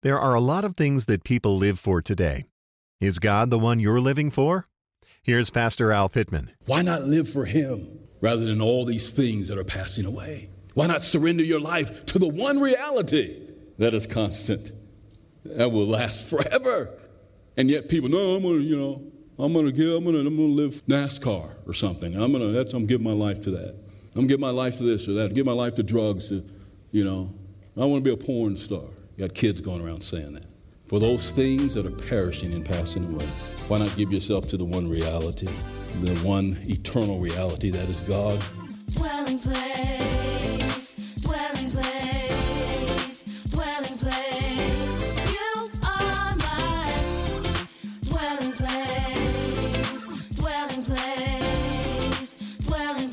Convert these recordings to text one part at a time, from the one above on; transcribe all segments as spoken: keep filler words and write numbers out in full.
There are a lot of things that people live for today. Is God the one you're living for? Here's Pastor Al Pittman. Why not live for Him rather than all these things that are passing away? Why not surrender your life to the one reality that is constant, that will last forever? And yet people, no, I'm gonna, you know, I'm gonna give, I'm gonna, I'm gonna live NASCAR or something. I'm gonna, that's, I'm giving my life to that. I'm gonna give my life to this or that. Give my life to drugs. To, you know, I want to be a porn star. You got kids going around saying that. For those things that are perishing and passing away, why not give yourself to the one reality, the one eternal reality that is God? Dwelling place, dwelling place, dwelling place. You are my dwelling place, dwelling place, dwelling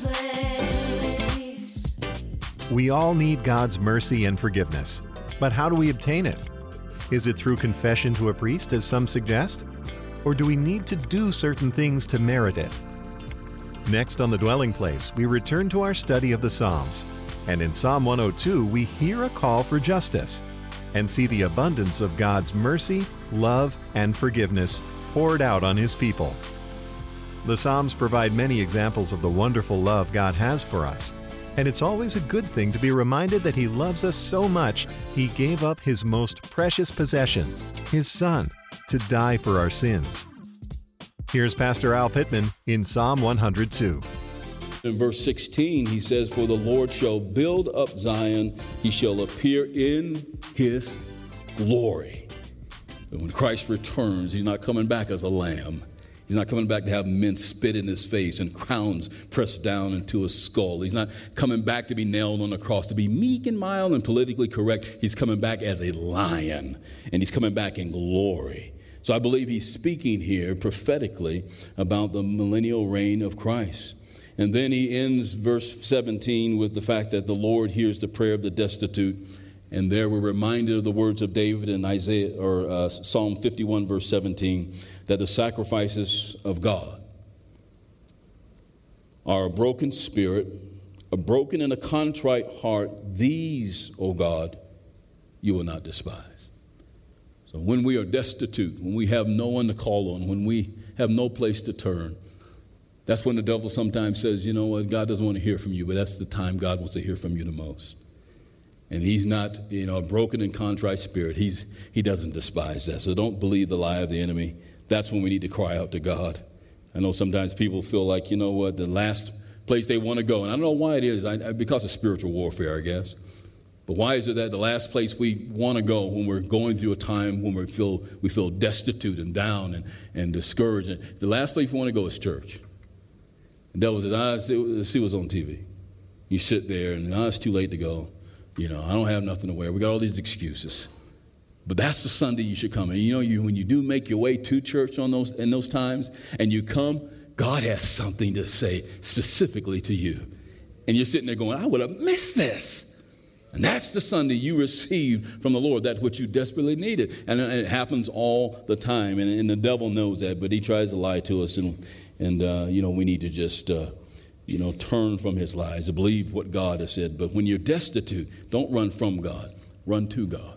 place. We all need God's mercy and forgiveness. But how do we obtain it? Is it through confession to a priest, as some suggest? Or do we need to do certain things to merit it? Next on The Dwelling Place, we return to our study of the Psalms. And in Psalm one oh two, we hear a call for justice and see the abundance of God's mercy, love, and forgiveness poured out on His people. The Psalms provide many examples of the wonderful love God has for us. And it's always a good thing to be reminded that He loves us so much, He gave up His most precious possession, His Son, to die for our sins. Here's Pastor Al Pittman in Psalm one oh two. In verse sixteen, he says, "For the Lord shall build up Zion, He shall appear in His glory." And when Christ returns, He's not coming back as a lamb. He's not coming back to have men spit in His face and crowns pressed down into His skull. He's not coming back to be nailed on the cross, to be meek and mild and politically correct. He's coming back as a lion, and He's coming back in glory. So I believe He's speaking here prophetically about the millennial reign of Christ. And then he ends verse seventeen with the fact that the Lord hears the prayer of the destitute. And there we're reminded of the words of David in Isaiah or uh, Psalm fifty-one, verse seventeen, that the sacrifices of God are a broken spirit, a broken and a contrite heart. These, O God, you will not despise. So when we are destitute, when we have no one to call on, when we have no place to turn, that's when the devil sometimes says, you know what, God doesn't want to hear from you, but that's the time God wants to hear from you the most. And He's not, you know, a broken and contrite spirit. He's He doesn't despise that. So don't believe the lie of the enemy. That's when we need to cry out to God. I know sometimes people feel like, you know what, the last place they want to go, and I don't know why it is, I, I, because of spiritual warfare, I guess. But why is it that the last place we want to go when we're going through a time when we feel we feel destitute and down and, and discouraged? And the last place we want to go is church. The devil says, ah, see, see what's on T V. You sit there and ah, it's too late to go. You know, I don't have nothing to wear. We got all these excuses. But that's the Sunday you should come. And you know, you when you do make your way to church on those in those times, and you come, God has something to say specifically to you. And you're sitting there going, I would have missed this. And that's the Sunday you received from the Lord, that which you desperately needed. And it happens all the time. And, and the devil knows that, but he tries to lie to us. And, and uh, you know, we need to just... Uh, You know, turn from his lies and believe what God has said. But when you're destitute, don't run from God. Run to God.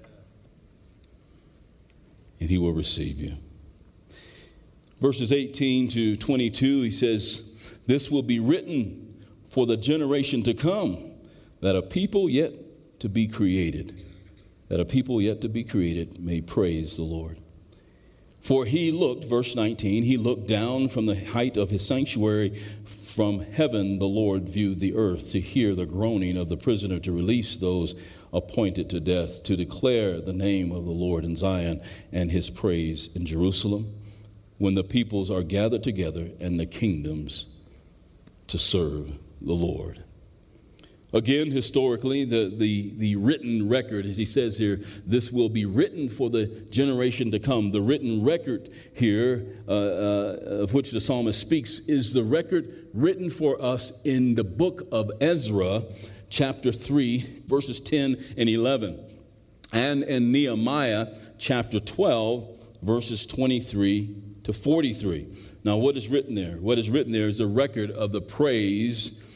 And He will receive you. Verses eighteen to twenty-two, he says, "This will be written for the generation to come, that a people yet to be created, that a people yet to be created may praise the Lord. For He looked," verse nineteen, "He looked down from the height of His sanctuary. From heaven the Lord viewed the earth to hear the groaning of the prisoner, to release those appointed to death, to declare the name of the Lord in Zion and His praise in Jerusalem, when the peoples are gathered together and the kingdoms to serve the Lord." Again, historically, the, the, the written record, as he says here, this will be written for the generation to come. The written record here, uh, uh, of which the psalmist speaks, is the record written for us in the book of Ezra, chapter three, verses ten and eleven, and in Nehemiah, chapter twelve, verses twenty-three to forty-three. Now, what is written there? What is written there is a record of the praise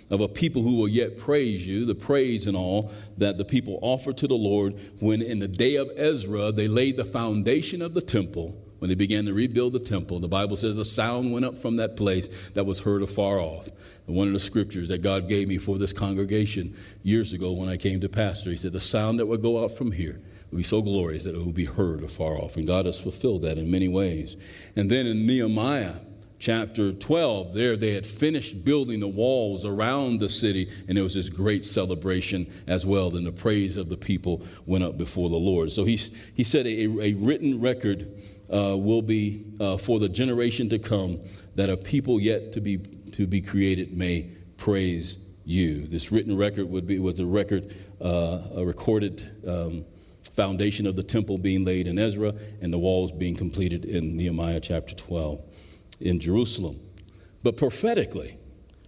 of a people who will yet praise you, the praise and all that the people offered to the Lord when in the day of Ezra they laid the foundation of the temple. When they began to rebuild the temple, the Bible says a sound went up from that place that was heard afar off. And one of the scriptures that God gave me for this congregation years ago when I came to pastor, he said the sound that would go out from here would be so glorious that it would be heard afar off. And God has fulfilled that in many ways. And then in Nehemiah chapter twelve, there they had finished building the walls around the city, and there was this great celebration as well, and the praise of the people went up before the Lord. So he, he said a, a written record uh, will be uh, for the generation to come, that a people yet to be to be created may praise you. This written record would be was a record, uh, a recorded um, foundation of the temple being laid in Ezra, and the walls being completed in Nehemiah chapter twelve. In Jerusalem. But prophetically,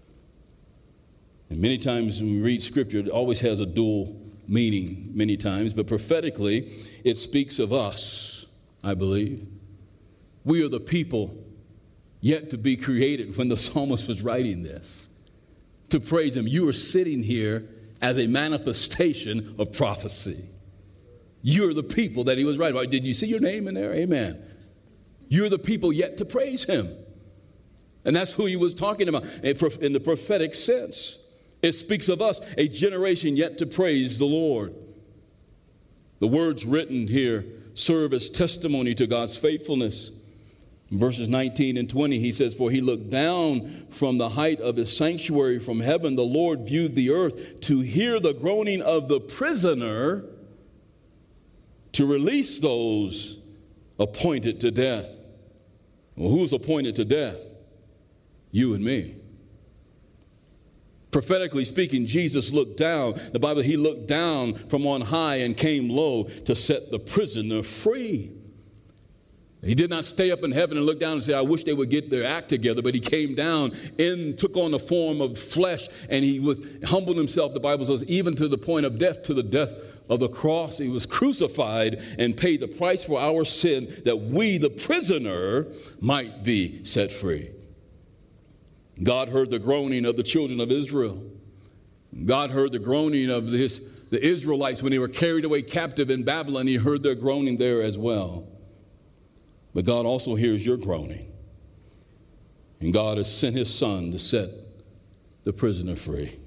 and many times when we read scripture, it always has a dual meaning many times, but prophetically, it speaks of us, I believe. We are the people yet to be created when the psalmist was writing this, to praise him. You are sitting here as a manifestation of prophecy. You're the people that he was writing about. Did you see your name in there? Amen. You're the people yet to praise him. And that's who he was talking about in the prophetic sense. It speaks of us, a generation yet to praise the Lord. The words written here serve as testimony to God's faithfulness. In verses nineteen and twenty, he says, for he looked down from the height of his sanctuary from heaven. The Lord viewed the earth to hear the groaning of the prisoner, to release those appointed to death. Well, who's appointed to death? You and me. Prophetically speaking, Jesus looked down. The Bible, he looked down from on high and came low to set the prisoner free. He did not stay up in heaven and look down and say, I wish they would get their act together. But he came down and took on the form of flesh, and he was humbled himself, the Bible says, even to the point of death, to the death of the cross. He was crucified and paid the price for our sin, that we, the prisoner, might be set free. God heard the groaning of the children of Israel. God heard the groaning of his, the Israelites when they were carried away captive in Babylon. He heard their groaning there as well. But God also hears your groaning. And God has sent his son to set the prisoner free.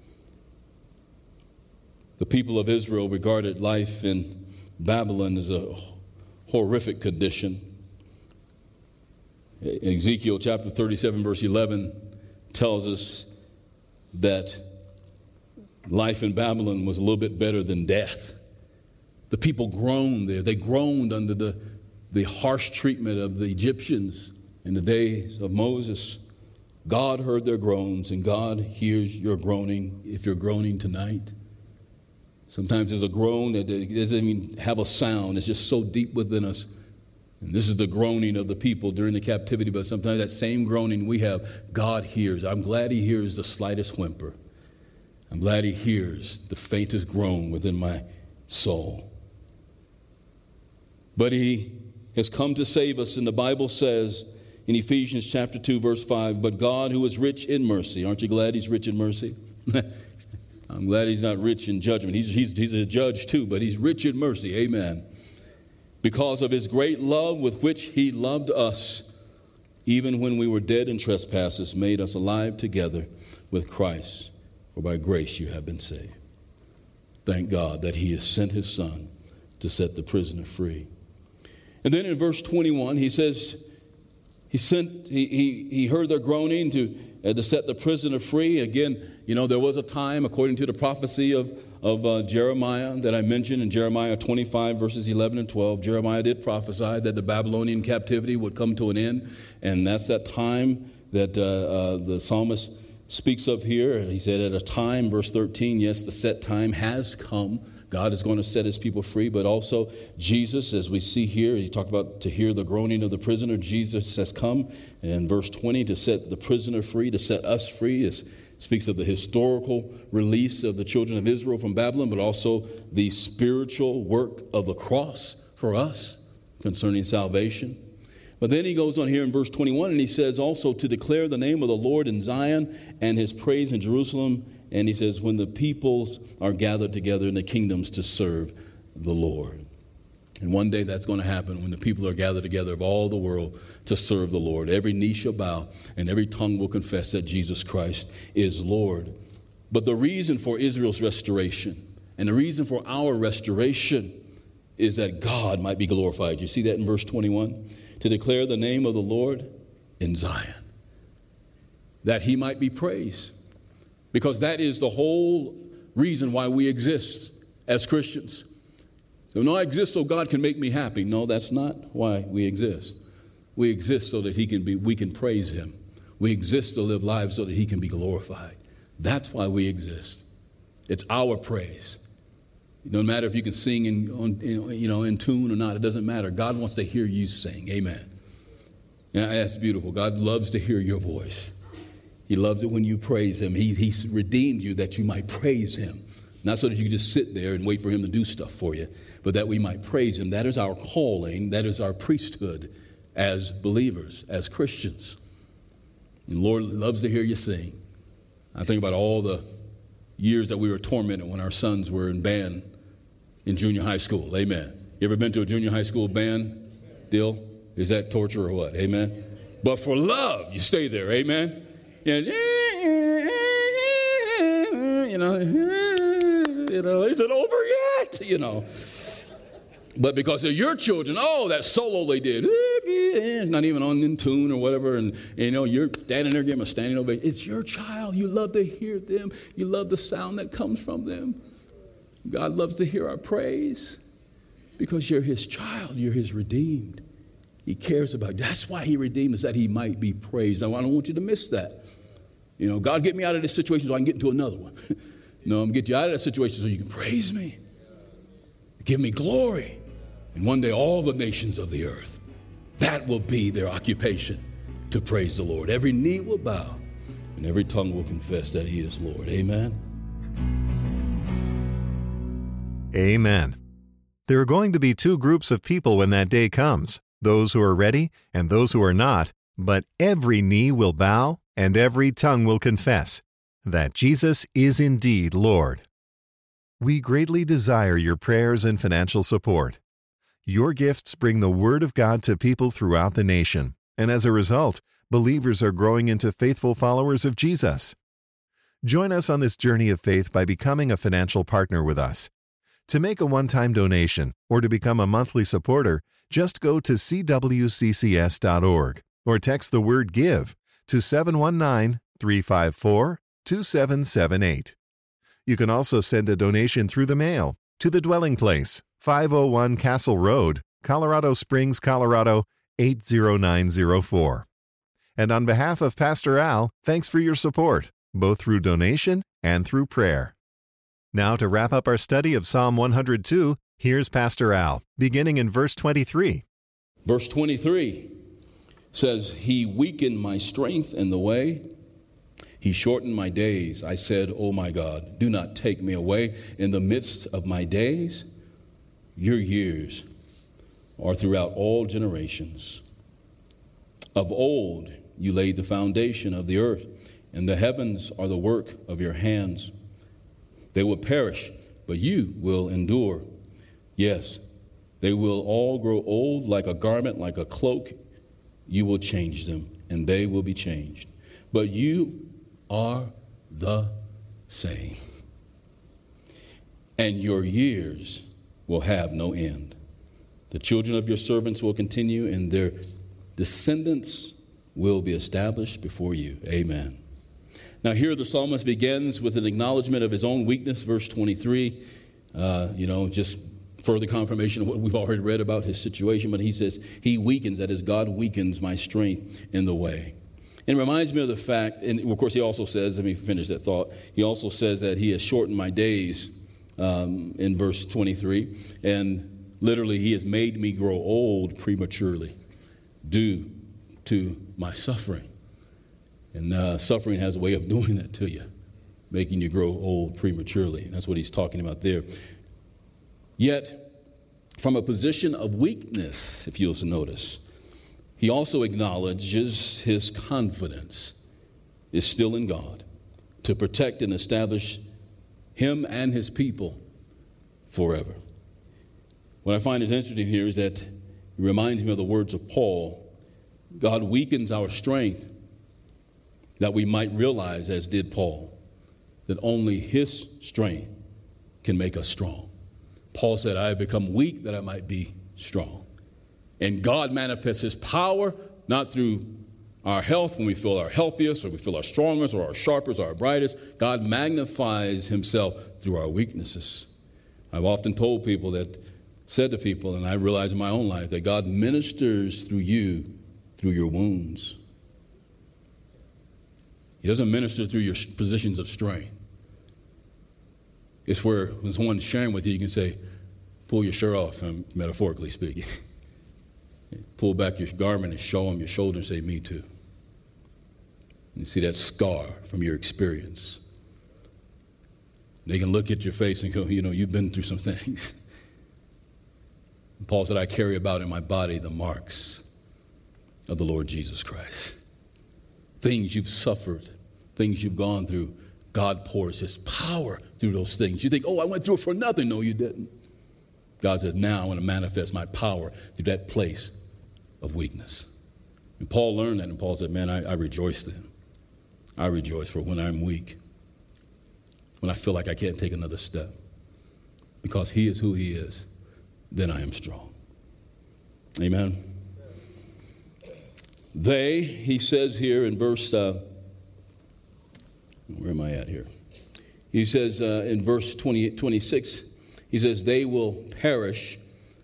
The people of Israel regarded life in Babylon as a horrific condition. Ezekiel chapter thirty-seven, verse eleven tells us that life in Babylon was a little bit better than death. The people groaned there. They groaned under the, the harsh treatment of the Egyptians in the days of Moses. God heard their groans, and God hears your groaning if you're groaning tonight. Sometimes there's a groan that doesn't even have a sound. It's just so deep within us. And this is the groaning of the people during the captivity, but sometimes that same groaning we have, God hears. I'm glad he hears the slightest whimper. I'm glad he hears the faintest groan within my soul. But he has come to save us, and the Bible says in Ephesians chapter two, verse five, but God who is rich in mercy. Aren't you glad he's rich in mercy? I'm glad he's not rich in judgment. He's, he's, he's a judge too, but he's rich in mercy. Amen. Because of his great love with which he loved us, even when we were dead in trespasses, made us alive together with Christ. For by grace you have been saved. Thank God that he has sent his son to set the prisoner free. And then in verse twenty-one, he says, he sent, he, he, he heard their groaning to, uh, to set the prisoner free. Again, you know, there was a time, according to the prophecy of, of uh, Jeremiah that I mentioned in Jeremiah twenty-five, verses eleven and twelve. Jeremiah did prophesy that the Babylonian captivity would come to an end. And that's that time that uh, uh, the psalmist speaks of here. He said at a time, verse thirteen, yes, the set time has come. God is going to set his people free, but also Jesus, as we see here, he talked about to hear the groaning of the prisoner. Jesus has come, and verse twenty, to set the prisoner free, to set us free. It speaks of the historical release of the children of Israel from Babylon, but also the spiritual work of the cross for us concerning salvation. But then he goes on here in verse twenty-one, and he says also to declare the name of the Lord in Zion and his praise in Jerusalem. And he says, when the peoples are gathered together in the kingdoms to serve the Lord. And one day that's going to happen when the people are gathered together of all the world to serve the Lord. Every knee shall bow and every tongue will confess that Jesus Christ is Lord. But the reason for Israel's restoration and the reason for our restoration is that God might be glorified. You see that in verse twenty-one? To declare the name of the Lord in Zion, that he might be praised. Because that is the whole reason why we exist as Christians. So no, I exist so God can make me happy. No, that's not why we exist. We exist so that he can be, we can praise him. We exist to live lives so that he can be glorified. That's why we exist. It's our praise. It doesn't matter if you can sing in, on, you know, in tune or not. It doesn't matter. God wants to hear you sing. Amen. Yeah, that's beautiful. God loves to hear your voice. He loves it when you praise him. He, he's redeemed you that you might praise him. Not so that you just sit there and wait for him to do stuff for you, but that we might praise him. That is our calling. That is our priesthood as believers, as Christians. And the Lord loves to hear you sing. I think about all the years that we were tormented when our sons were in band in junior high school. Amen. You ever been to a junior high school band deal? Is that torture or what? Amen. But for love, you stay there. Amen. You know, you know, is it over yet? You know. But because they're your children, oh, that solo they did, not even on in tune or whatever, and, and you know, you're standing there giving a standing ovation. It's your child. You love to hear them. You love the sound that comes from them. God loves to hear our praise because you're his child. You're his redeemed. He cares about you. That's why he redeemed us, that he might be praised. Now, I don't want you to miss that. You know, God, get me out of this situation so I can get into another one. No, I'm going to get you out of that situation so you can praise me. Give me glory. And one day all the nations of the earth, that will be their occupation, to praise the Lord. Every knee will bow and every tongue will confess that he is Lord. Amen. Amen. There are going to be two groups of people when that day comes, those who are ready and those who are not, but every knee will bow and every tongue will confess that Jesus is indeed Lord. We greatly desire your prayers and financial support. Your gifts bring the Word of God to people throughout the nation, and as a result, believers are growing into faithful followers of Jesus. Join us on this journey of faith by becoming a financial partner with us. To make a one-time donation or to become a monthly supporter, just go to c w c c s dot org or text the word GIVE to seven one nine, three five four, two seven seven eight. You can also send a donation through the mail to The Dwelling Place, five oh one Castle Road, Colorado Springs, Colorado, eight zero nine zero four. And on behalf of Pastor Al, thanks for your support, both through donation and through prayer. Now to wrap up our study of Psalm one hundred two, here's Pastor Al, beginning in verse twenty-three. Verse twenty-three says, he weakened my strength in the way. He shortened my days. I said, oh my God, do not take me away in the midst of my days. Your years are throughout all generations. Of old you laid the foundation of the earth, and the heavens are the work of your hands. They will perish, but you will endure. Yes, they will all grow old like a garment, like a cloak. You will change them, and they will be changed. But you are the same, and your years will have no end. The children of your servants will continue, and their descendants will be established before you. Amen. Now here the psalmist begins with an acknowledgement of his own weakness, verse twenty-three, uh, you know, just further confirmation of what we've already read about his situation, but he says, he weakens, that is, God weakens my strength in the way. And it reminds me of the fact, and of course he also says, let me finish that thought, he also says that he has shortened my days um, in verse twenty-three, and literally he has made me grow old prematurely due to my suffering. And uh, suffering has a way of doing that to you, making you grow old prematurely. That's what he's talking about there. Yet, from a position of weakness, if you'll notice, he also acknowledges his confidence is still in God to protect and establish him and his people forever. What I find is interesting here is that it reminds me of the words of Paul. God weakens our strength that we might realize, as did Paul, that only his strength can make us strong. Paul said, I have become weak that I might be strong. And God manifests his power not through our health when we feel our healthiest or we feel our strongest or our sharpest or our brightest. God magnifies himself through our weaknesses. I've often told people that, said to people, and I realize in my own life, that God ministers through you through your wounds. He doesn't minister through your positions of strength. It's where when someone's sharing with you, you can say, pull your shirt off, um, metaphorically speaking. Pull back your garment and show them your shoulder and say, me too. You see that scar from your experience. They can look at your face and go, you know, you've been through some things. And Paul said, I carry about in my body the marks of the Lord Jesus Christ. Things you've suffered, things you've gone through, God pours his power through those things. You think, oh, I went through it for nothing. No, you didn't. God says, now I want to manifest my power through that place of weakness. And Paul learned that, and Paul said, man, I, I rejoice then. I rejoice for when I'm weak, when I feel like I can't take another step. Because he is who he is, then I am strong. Amen. They, he says here in verse, uh, where am I at here? He says uh, in verse twenty-eight, twenty-six, he says, they will perish.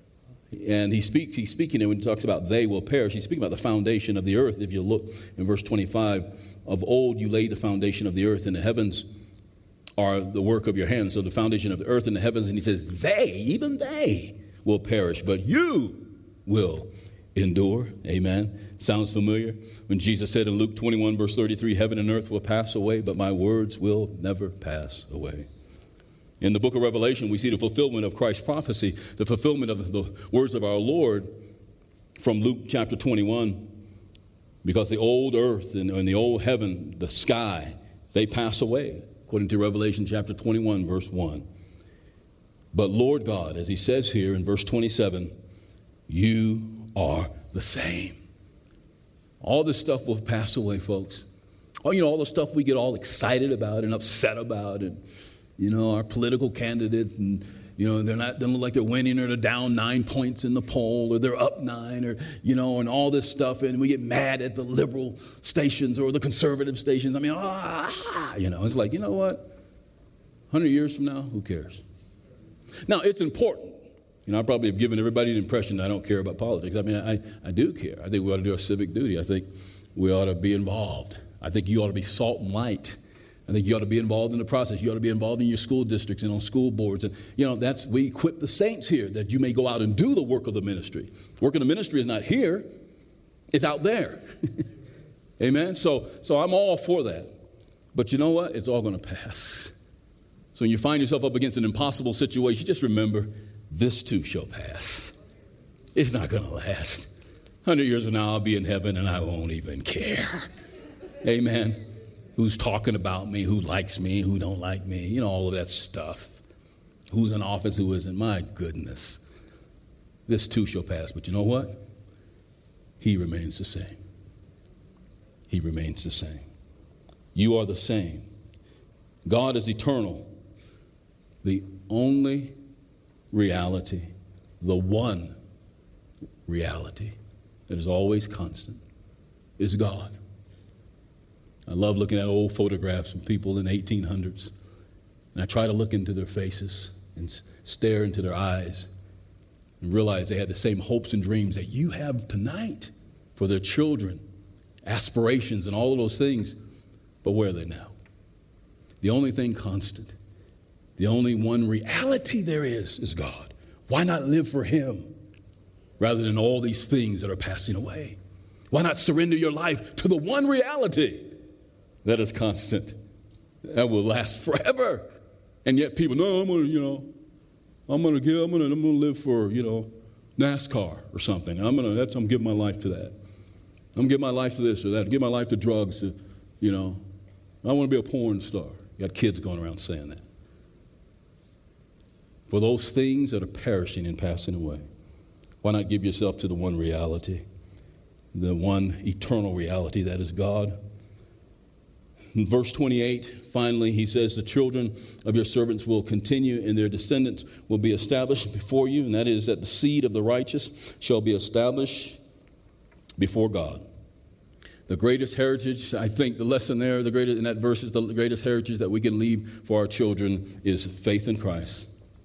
And he speaks, he's speaking, and when he talks about they will perish, he's speaking about the foundation of the earth. If you look in verse twenty-five, of old you laid the foundation of the earth, and the heavens are the work of your hands. So the foundation of the earth and the heavens, and he says, they, even they, will perish, but you will endure. Amen. Sounds familiar? When Jesus said in Luke twenty-one, verse thirty-three, heaven and earth will pass away, but my words will never pass away. In the book of Revelation, we see the fulfillment of Christ's prophecy, the fulfillment of the words of our Lord from Luke chapter twenty-one, because the old earth and, and the old heaven, the sky, they pass away, according to Revelation chapter twenty-one, verse one. But Lord God, as he says here in verse twenty-seven, you are the same. All this stuff will pass away, folks. Oh, you know, all the stuff we get all excited about and upset about, and, you know, our political candidates, and, you know, they're not, they don't look like they're winning, or they're down nine points in the poll, or they're up nine, or, you know, and all this stuff. And we get mad at the liberal stations or the conservative stations. I mean, ah, you know, it's like, you know what? one hundred years from now, who cares? Now, it's important. You know, I probably have given everybody the impression that I don't care about politics. I mean, I, I do care. I think we ought to do our civic duty. I think we ought to be involved. I think you ought to be salt and light. I think you ought to be involved in the process. You ought to be involved in your school districts and on school boards. And, you know, that's, we equip the saints here that you may go out and do the work of the ministry. The work of the ministry is not here. It's out there. Amen? So, so I'm all for that. But you know what? It's all going to pass. So when you find yourself up against an impossible situation, just remember, this too shall pass. It's not going to last. one hundred years from now, I'll be in heaven and I won't even care. Amen. Who's talking about me, who likes me, who don't like me, you know, all of that stuff. Who's in office, who isn't. My goodness. This too shall pass. But you know what? He remains the same. He remains the same. You are the same. God is eternal. The only reality, the one reality that is always constant is God. I love looking at old photographs of people in the eighteen hundreds, and I try to look into their faces and stare into their eyes and realize they had the same hopes and dreams that you have tonight for their children, aspirations and all of those things. But where are they now? The only thing constant, the only one reality there is, is God. Why not live for him rather than all these things that are passing away? Why not surrender your life to the one reality that is constant, that will last forever? And yet people, no, I'm going to, you know, I'm going to give, I'm going to, I'm going to live for, you know, NASCAR or something. I'm going to, that's, I'm giving my life to that. I'm going to give my life to this or that, give my life to drugs, to, you know. I want to be a porn star. You got kids going around saying that. For those things that are perishing and passing away, why not give yourself to the one reality, the one eternal reality that is God? In verse twenty-eight, finally, he says, the children of your servants will continue and their descendants will be established before you, and that is that the seed of the righteous shall be established before God. The greatest heritage, I think the lesson there, the greatest in that verse is the greatest heritage that we can leave for our children is faith in Christ.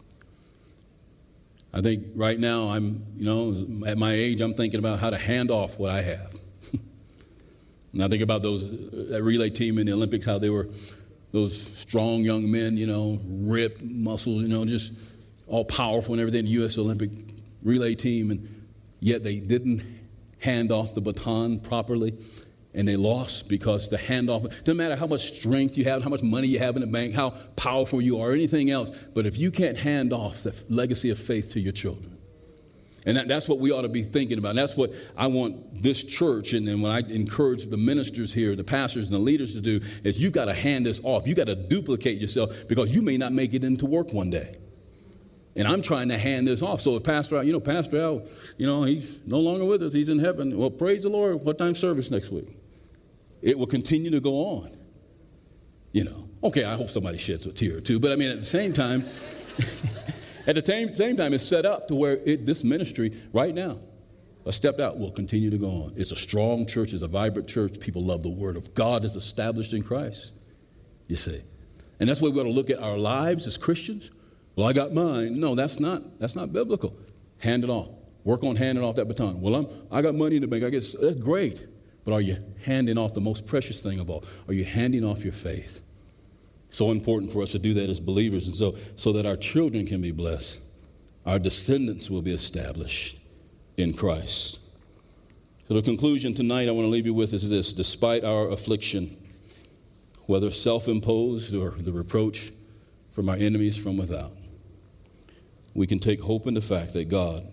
I think right now I'm, you know, at my age, I'm thinking about how to hand off what I have. And I think about those, that relay team in the Olympics, how they were those strong young men, you know, ripped muscles, you know, just all powerful and everything, the U S Olympic relay team, and yet they didn't hand off the baton properly, and they lost because the handoff, doesn't matter how much strength you have, how much money you have in the bank, how powerful you are, or anything else, but if you can't hand off the legacy of faith to your children, and that, that's what we ought to be thinking about. And that's what I want this church, and then when I encourage the ministers here, the pastors and the leaders to do, is you've got to hand this off. You've got to duplicate yourself because you may not make it into work one day. And I'm trying to hand this off. So if Pastor Al, you know, Pastor Al, you know, he's no longer with us. He's in heaven. Well, praise the Lord. What time service next week? It will continue to go on. You know, okay, I hope somebody sheds a tear or two. But I mean, at the same time... At the same, same time, it's set up to where it, this ministry right now, a step out, will continue to go on. It's a strong church. It's a vibrant church. People love the Word of God. It's established in Christ, you see. And that's why we got to look at our lives as Christians. Well, I got mine. No, that's not, that's not biblical. Hand it off. Work on handing off that baton. Well, I'm, I got money in the bank. I guess that's great. But are you handing off the most precious thing of all? Are you handing off your faith? So important for us to do that as believers, and so so that our children can be blessed, our descendants will be established in Christ. So the conclusion tonight I want to leave you with is this: despite our affliction, whether self-imposed or the reproach from our enemies from without, we can take hope in the fact that God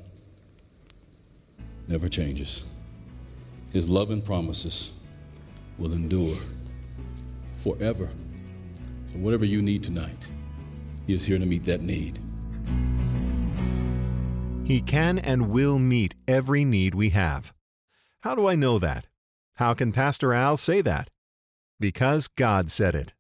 never changes. His love and promises will endure forever. So whatever you need tonight, He is here to meet that need. He can and will meet every need we have. How do I know that? How can Pastor Al say that? Because God said it.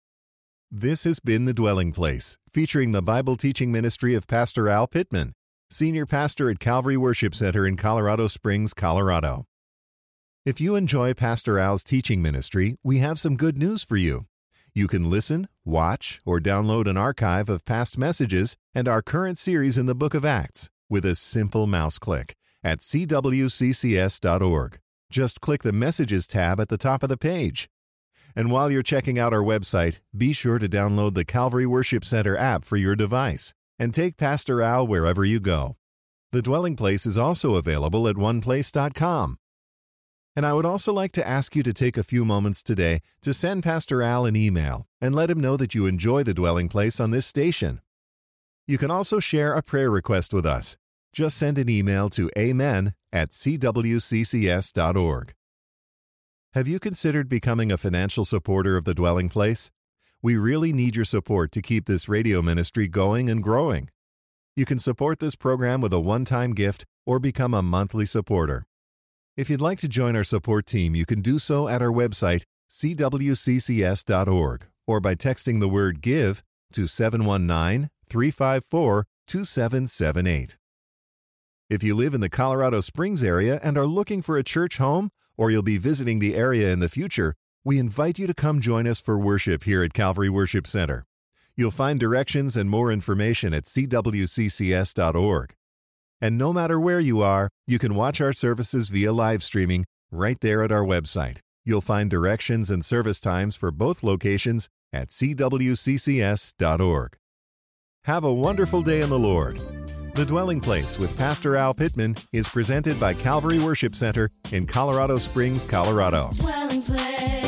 This has been The Dwelling Place, featuring the Bible teaching ministry of Pastor Al Pittman, Senior Pastor at Calvary Worship Center in Colorado Springs, Colorado. If you enjoy Pastor Al's teaching ministry, we have some good news for you. You can listen, watch, or download an archive of past messages and our current series in the Book of Acts with a simple mouse click at c w c c s dot org. Just click the Messages tab at the top of the page. And while you're checking out our website, be sure to download the Calvary Worship Center app for your device and take Pastor Al wherever you go. The Dwelling Place is also available at one place dot com. And I would also like to ask you to take a few moments today to send Pastor Al an email and let him know that you enjoy The Dwelling Place on this station. You can also share a prayer request with us. Just send an email to amen at c w c c s dot org. Have you considered becoming a financial supporter of The Dwelling Place? We really need your support to keep this radio ministry going and growing. You can support this program with a one-time gift or become a monthly supporter. If you'd like to join our support team, you can do so at our website, c w c c s dot org, or by texting the word GIVE to seven one nine, three five four, two seven seven eight. If you live in the Colorado Springs area and are looking for a church home, or you'll be visiting the area in the future, we invite you to come join us for worship here at Calvary Worship Center. You'll find directions and more information at c w c c s dot org. And no matter where you are, you can watch our services via live streaming right there at our website. You'll find directions and service times for both locations at c w c c s dot org. Have a wonderful day in the Lord. The Dwelling Place with Pastor Al Pittman is presented by Calvary Worship Center in Colorado Springs, Colorado. Dwelling Place.